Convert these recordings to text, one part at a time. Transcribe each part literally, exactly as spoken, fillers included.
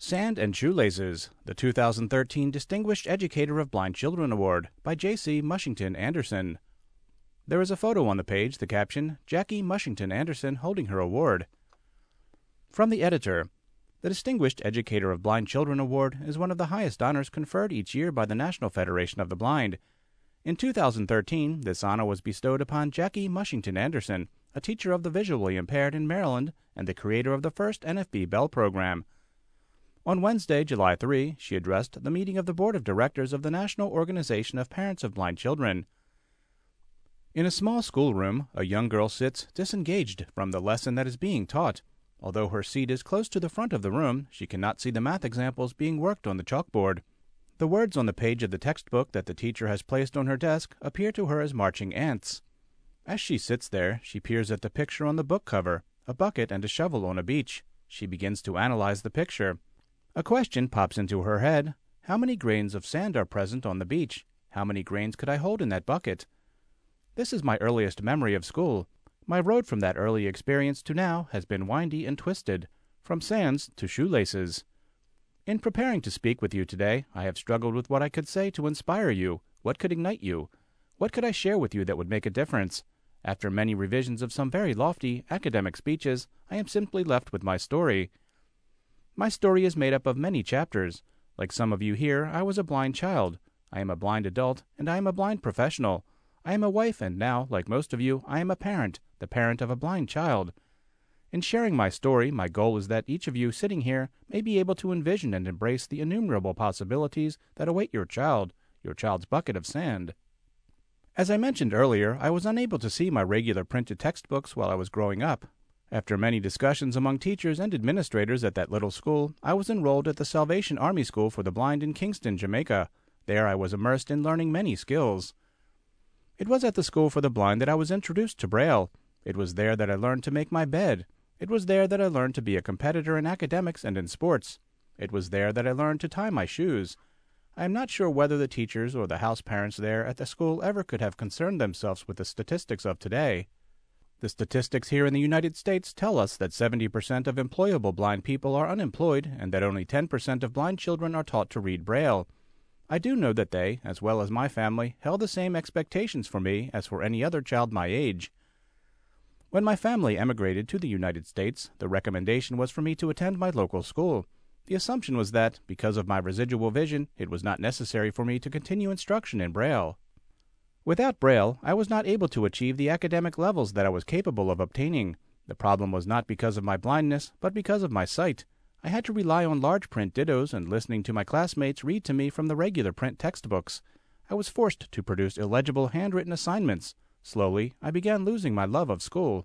Sand and Shoelaces, the two thousand thirteen Distinguished Educator of Blind Children Award by J C Mushington Anderson. There is a photo on the page, the caption, Jackie Mushington Anderson holding her award. From the editor, the Distinguished Educator of Blind Children Award is one of the highest honors conferred each year by the National Federation of the Blind. In two thousand thirteen, this honor was bestowed upon Jackie Mushington Anderson, a teacher of the visually impaired in Maryland and the creator of the first N F B Bell program. On Wednesday, July third, she addressed the meeting of the Board of Directors of the National Organization of Parents of Blind Children. In a small schoolroom, a young girl sits disengaged from the lesson that is being taught. Although her seat is close to the front of the room, she cannot see the math examples being worked on the chalkboard. The words on the page of the textbook that the teacher has placed on her desk appear to her as marching ants. As she sits there, she peers at the picture on the book cover, a bucket and a shovel on a beach. She begins to analyze the picture. A question pops into her head. How many grains of sand are present on the beach? How many grains could I hold in that bucket? This is my earliest memory of school. My road from that early experience to now has been windy and twisted, from sands to shoelaces. In preparing to speak with you today, I have struggled with what I could say to inspire you, what could ignite you, what could I share with you that would make a difference. After many revisions of some very lofty academic speeches, I am simply left with my story. My story is made up of many chapters. Like some of you here, I was a blind child. I am a blind adult, and I am a blind professional. I am a wife, and now, like most of you, I am a parent, the parent of a blind child. In sharing my story, my goal is that each of you sitting here may be able to envision and embrace the innumerable possibilities that await your child, your child's bucket of sand. As I mentioned earlier, I was unable to see my regular printed textbooks while I was growing up. After many discussions among teachers and administrators at that little school, I was enrolled at the Salvation Army School for the Blind in Kingston, Jamaica. There I was immersed in learning many skills. It was at the School for the Blind that I was introduced to Braille. It was there that I learned to make my bed. It was there that I learned to be a competitor in academics and in sports. It was there that I learned to tie my shoes. I am not sure whether the teachers or the house parents there at the school ever could have concerned themselves with the statistics of today. The statistics here in the United States tell us that seventy percent of employable blind people are unemployed and that only ten percent of blind children are taught to read Braille. I do know that they, as well as my family, held the same expectations for me as for any other child my age. When my family emigrated to the United States, the recommendation was for me to attend my local school. The assumption was that, because of my residual vision, it was not necessary for me to continue instruction in Braille. Without Braille, I was not able to achieve the academic levels that I was capable of obtaining. The problem was not because of my blindness, but because of my sight. I had to rely on large print dittos and listening to my classmates read to me from the regular print textbooks. I was forced to produce illegible handwritten assignments. Slowly, I began losing my love of school.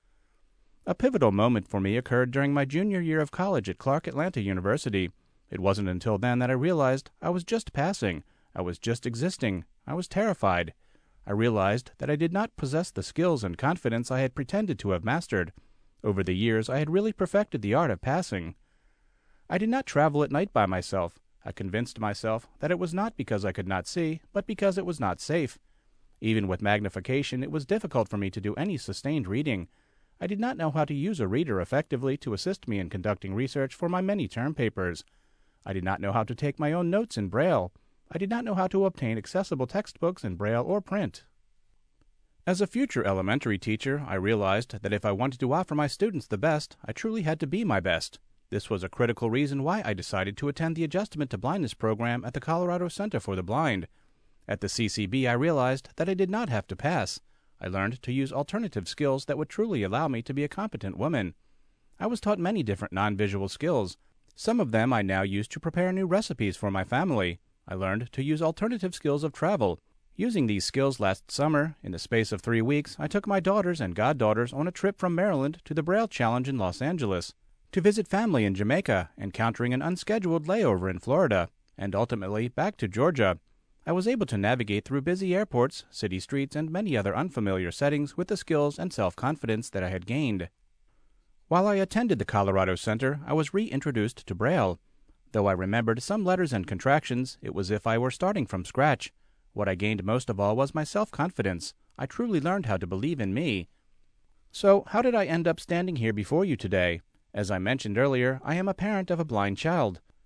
A pivotal moment for me occurred during my junior year of college at Clark Atlanta University. It wasn't until then that I realized I was just passing. I was just existing. I was terrified. I realized that I did not possess the skills and confidence I had pretended to have mastered. Over the years, I had really perfected the art of passing. I did not travel at night by myself. I convinced myself that it was not because I could not see, but because it was not safe. Even with magnification, it was difficult for me to do any sustained reading. I did not know how to use a reader effectively to assist me in conducting research for my many term papers. I did not know how to take my own notes in Braille. I did not know how to obtain accessible textbooks in Braille or print. As a future elementary teacher, I realized that if I wanted to offer my students the best, I truly had to be my best. This was a critical reason why I decided to attend the Adjustment to Blindness program at the Colorado Center for the Blind. At the C C B, I realized that I did not have to pass. I learned to use alternative skills that would truly allow me to be a competent woman. I was taught many different non-visual skills. Some of them I now use to prepare new recipes for my family. I learned to use alternative skills of travel. Using these skills last summer, in the space of three weeks, I took my daughters and goddaughters on a trip from Maryland to the Braille Challenge in Los Angeles, to visit family in Jamaica, encountering an unscheduled layover in Florida, and ultimately back to Georgia. I was able to navigate through busy airports, city streets, and many other unfamiliar settings with the skills and self-confidence that I had gained. While I attended the Colorado Center, I was reintroduced to Braille. Though I remembered some letters and contractions, it was as if I were starting from scratch. What I gained most of all was my self-confidence. I truly learned how to believe in me. So, how did I end up standing here before you today? As I mentioned earlier, I am a parent of a blind child.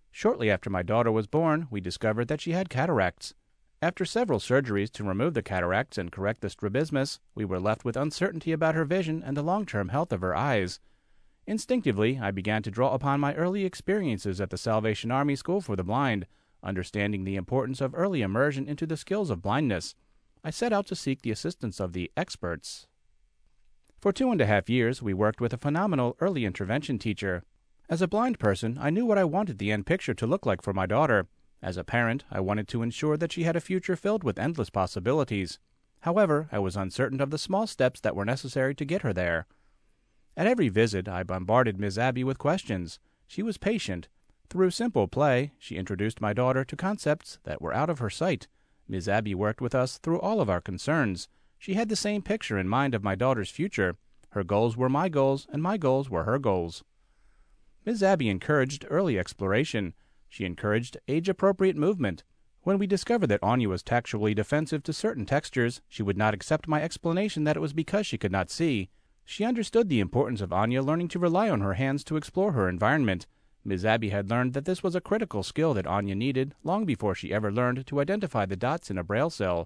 Shortly after my daughter was born, we discovered that she had cataracts. After several surgeries to remove the cataracts and correct the strabismus, we were left with uncertainty about her vision and the long-term health of her eyes. Instinctively, I began to draw upon my early experiences at the Salvation Army School for the Blind, understanding the importance of early immersion into the skills of blindness. I set out to seek the assistance of the experts. For two and a half years, we worked with a phenomenal early intervention teacher. As a blind person, I knew what I wanted the end picture to look like for my daughter. As a parent, I wanted to ensure that she had a future filled with endless possibilities. However, I was uncertain of the small steps that were necessary to get her there. At every visit, I bombarded Miz Abby with questions. She was patient. Through simple play, she introduced my daughter to concepts that were out of her sight. Miz Abby worked with us through all of our concerns. She had the same picture in mind of my daughter's future. Her goals were my goals, and my goals were her goals. Miz Abby encouraged early exploration. She encouraged age-appropriate movement. When we discovered that Anya was tactually defensive to certain textures, she would not accept my explanation that it was because she could not see. She understood the importance of Anya learning to rely on her hands to explore her environment. Miz Abby had learned that this was a critical skill that Anya needed long before she ever learned to identify the dots in a braille cell.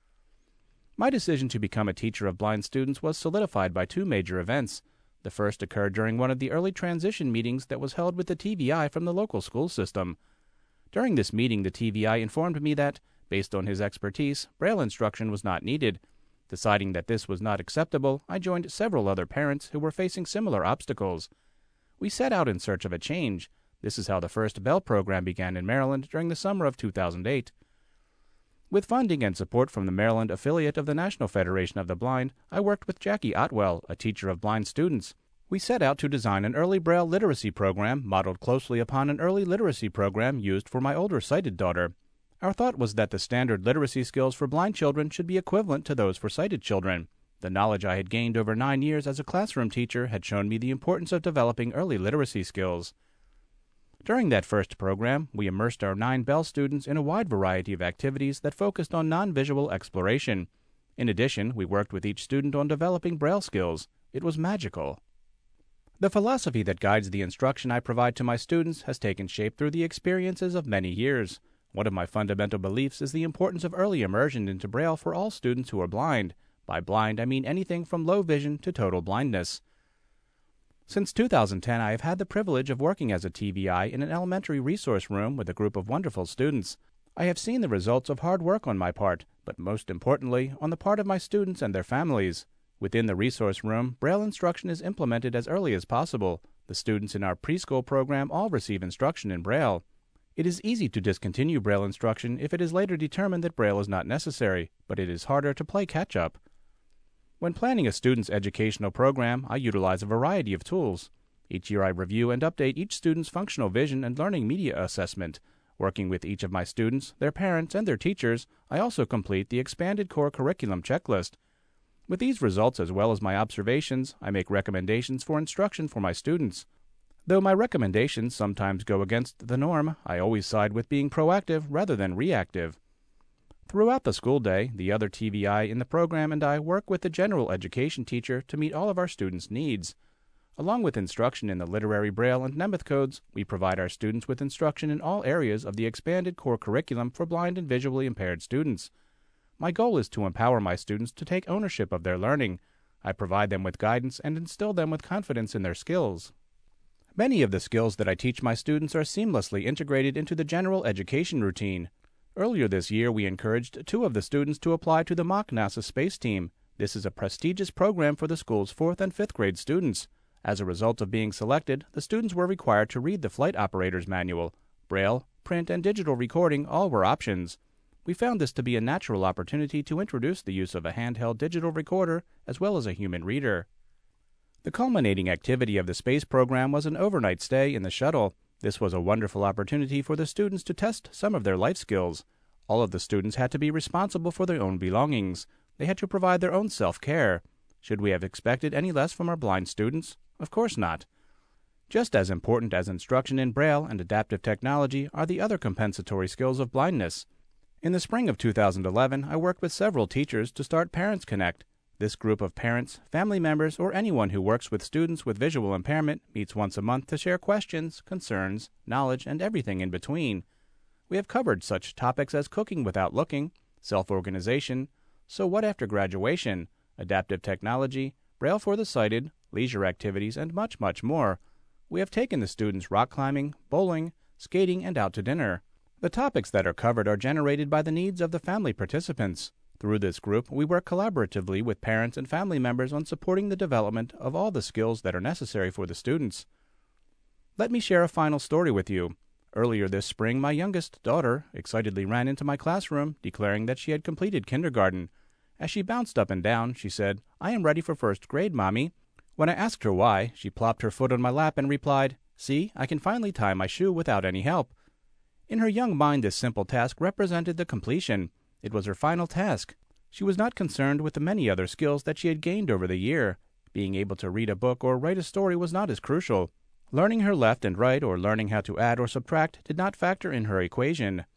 My decision to become a teacher of blind students was solidified by two major events. The first occurred during one of the early transition meetings that was held with the T V I from the local school system. During this meeting, the T V I informed me that, based on his expertise, braille instruction was not needed. Deciding that this was not acceptable, I joined several other parents who were facing similar obstacles. We set out in search of a change. This is how the first Bell program began in Maryland during the summer of two thousand eight. With funding and support from the Maryland affiliate of the National Federation of the Blind, I worked with Jackie Otwell, a teacher of blind students. We set out to design an early Braille literacy program modeled closely upon an early literacy program used for my older sighted daughter. Our thought was that the standard literacy skills for blind children should be equivalent to those for sighted children. The knowledge I had gained over nine years as a classroom teacher had shown me the importance of developing early literacy skills. During that first program, we immersed our nine Bell students in a wide variety of activities that focused on non-visual exploration. In addition, we worked with each student on developing Braille skills. It was magical. The philosophy that guides the instruction I provide to my students has taken shape through the experiences of many years. One of my fundamental beliefs is the importance of early immersion into Braille for all students who are blind. By blind, I mean anything from low vision to total blindness. Since two thousand ten, I have had the privilege of working as a T V I in an elementary resource room with a group of wonderful students. I have seen the results of hard work on my part, but most importantly, on the part of my students and their families. Within the resource room, Braille instruction is implemented as early as possible. The students in our preschool program all receive instruction in Braille. It is easy to discontinue Braille instruction if it is later determined that Braille is not necessary, but it is harder to play catch-up. When planning a student's educational program, I utilize a variety of tools. Each year I review and update each student's functional vision and learning media assessment. Working with each of my students, their parents, and their teachers, I also complete the expanded core curriculum checklist. With these results as well as my observations, I make recommendations for instruction for my students. Though my recommendations sometimes go against the norm, I always side with being proactive rather than reactive. Throughout the school day, the other T V I in the program and I work with the general education teacher to meet all of our students' needs. Along with instruction in the literary Braille and Nemeth codes, we provide our students with instruction in all areas of the expanded core curriculum for blind and visually impaired students. My goal is to empower my students to take ownership of their learning. I provide them with guidance and instill them with confidence in their skills. Many of the skills that I teach my students are seamlessly integrated into the general education routine. Earlier this year, we encouraged two of the students to apply to the mock NASA space team. This is a prestigious program for the school's fourth and fifth grade students. As a result of being selected, the students were required to read the flight operator's manual. Braille, print, and digital recording all were options. We found this to be a natural opportunity to introduce the use of a handheld digital recorder as well as a human reader. The culminating activity of the space program was an overnight stay in the shuttle. This was a wonderful opportunity for the students to test some of their life skills. All of the students had to be responsible for their own belongings. They had to provide their own self-care. Should we have expected any less from our blind students? Of course not. Just as important as instruction in Braille and adaptive technology are the other compensatory skills of blindness. In the spring of two thousand eleven, I worked with several teachers to start Parents Connect. This group of parents, family members, or anyone who works with students with visual impairment meets once a month to share questions, concerns, knowledge, and everything in between. We have covered such topics as cooking without looking, self-organization, so what after graduation, adaptive technology, Braille for the sighted, leisure activities, and much, much more. We have taken the students rock climbing, bowling, skating, and out to dinner. The topics that are covered are generated by the needs of the family participants. Through this group, we work collaboratively with parents and family members on supporting the development of all the skills that are necessary for the students. Let me share a final story with you. Earlier this spring, my youngest daughter excitedly ran into my classroom, declaring that she had completed kindergarten. As she bounced up and down, she said, "I am ready for first grade, Mommy." When I asked her why, she plopped her foot on my lap and replied, "See, I can finally tie my shoe without any help." In her young mind, this simple task represented the completion. It was her final task. She was not concerned with the many other skills that she had gained over the year. Being able to read a book or write a story was not as crucial. Learning her left and right or learning how to add or subtract did not factor in her equation.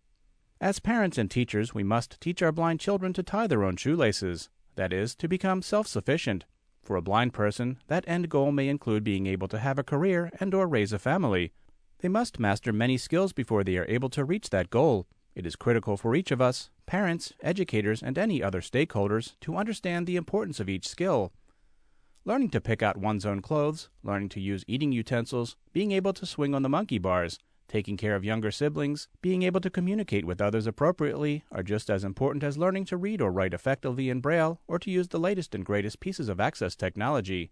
As parents and teachers, we must teach our blind children to tie their own shoelaces, that is, to become self-sufficient. For a blind person, that end goal may include being able to have a career and or raise a family. They must master many skills before they are able to reach that goal. It is critical for each of us, parents, educators, and any other stakeholders, to understand the importance of each skill. Learning to pick out one's own clothes, learning to use eating utensils, being able to swing on the monkey bars, taking care of younger siblings, being able to communicate with others appropriately are just as important as learning to read or write effectively in Braille or to use the latest and greatest pieces of access technology.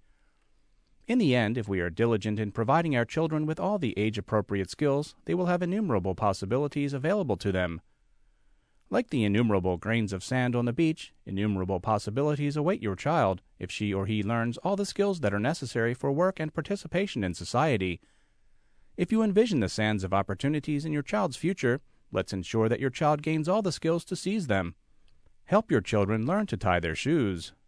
In the end, if we are diligent in providing our children with all the age-appropriate skills, they will have innumerable possibilities available to them. Like the innumerable grains of sand on the beach, innumerable possibilities await your child if she or he learns all the skills that are necessary for work and participation in society. If you envision the sands of opportunities in your child's future, let's ensure that your child gains all the skills to seize them. Help your children learn to tie their shoes.